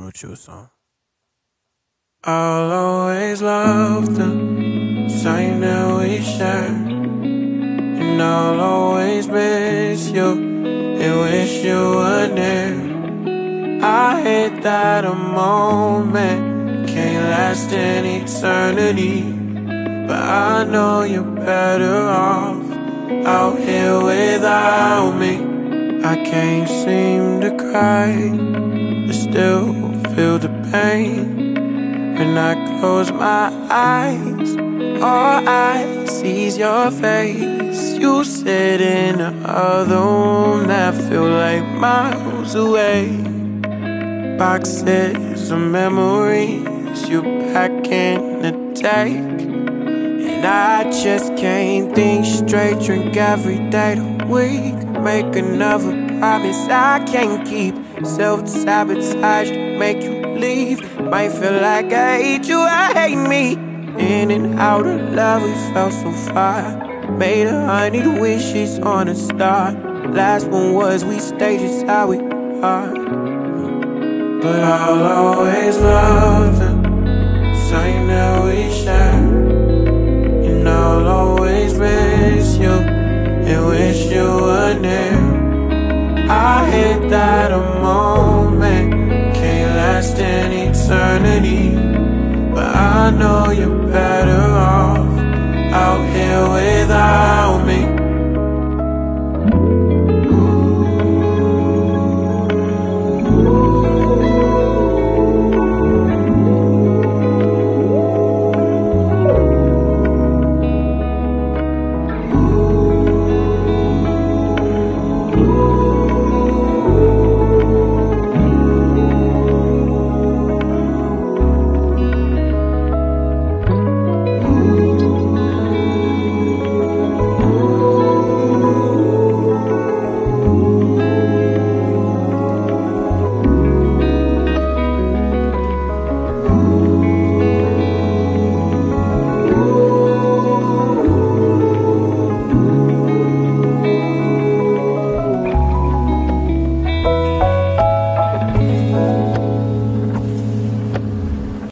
wrote you a song. I'll always love the time that we shared, and I'll always miss you and wish you were near. I hate that a moment can't last an eternity, but I know you're better off out here without me. I can't seem to cry, but still feel the pain. When I close my eyes, all I see is your face. You sit in the other room that feel like miles away. Boxes of memories you pack in the take, and I just can't think straight. Drink every day the week, make another promise I can't keep. Self-sabotage to make you leave. Might feel like I hate you, I hate me. In and out of love, we fell so far. Made 100 wishes on a star. Last one was we stay just how we are. But I'll always love the time that we share, and I'll always miss you and wish you were near. I hate that a moment can't last an eternity, but I know you're better